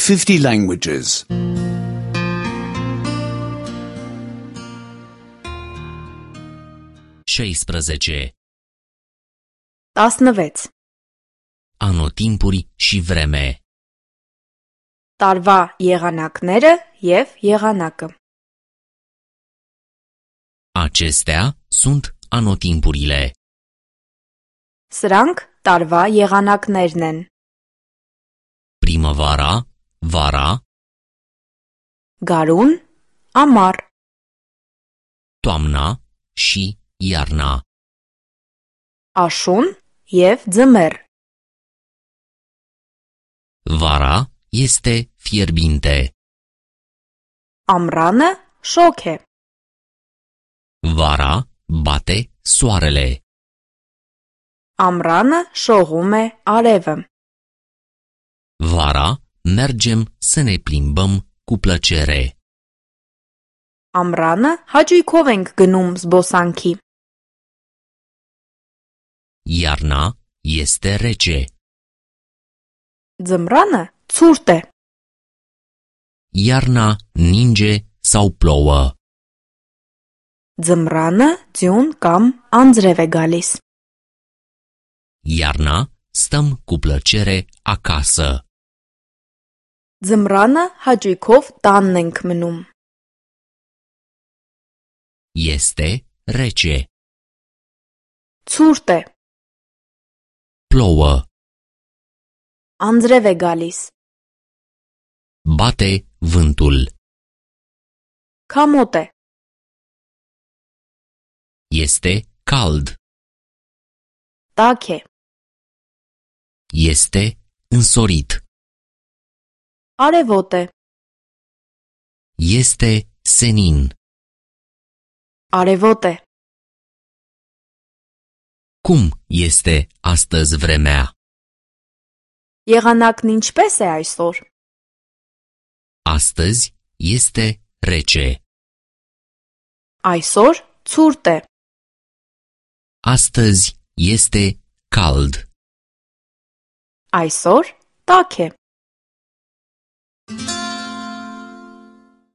50 languages. 16. 16. Anotimpuri și vreme. Տարվա եղանակները եւ եղանակը. Acestea sunt anotimpurile. Սրանք տարվա եղանակներն են. Primăvara, vara, Գարուն, ամառ, toamna și iarna. աշուն եւ ձմեռ. Vara este fierbinte. Ամռանը շոգ է. Vara bate soarele. Ամռանը շողում է արևը. Vara mergem să ne plimbăm cu plăcere. Ամռանը հաճույքով ենք գնում զբոսանքի. Iarna este rece. Ձմռանը ցուրտ է. Iarna ninge sau plouă. Ձմռանը ձյուն կամ անձրև է գալիս. Iarna stăm cu plăcere acasă. Ձմռանը հաճույքով տանն ենք մնում. Este rece. Ցուրտ է. Plouă. Անձրև է գալիս. Bate vântul. Քամոտ է. Este cald. Տաք է. Este însorit. Արևոտ է. Este senin. Արևոտ է. Cum este astăzi vremea? Եղանակն ինչպես է այսօր? Astăzi este rece. Այսօր ցուրտ է. Astăzi este cald. Այսօր տաք է.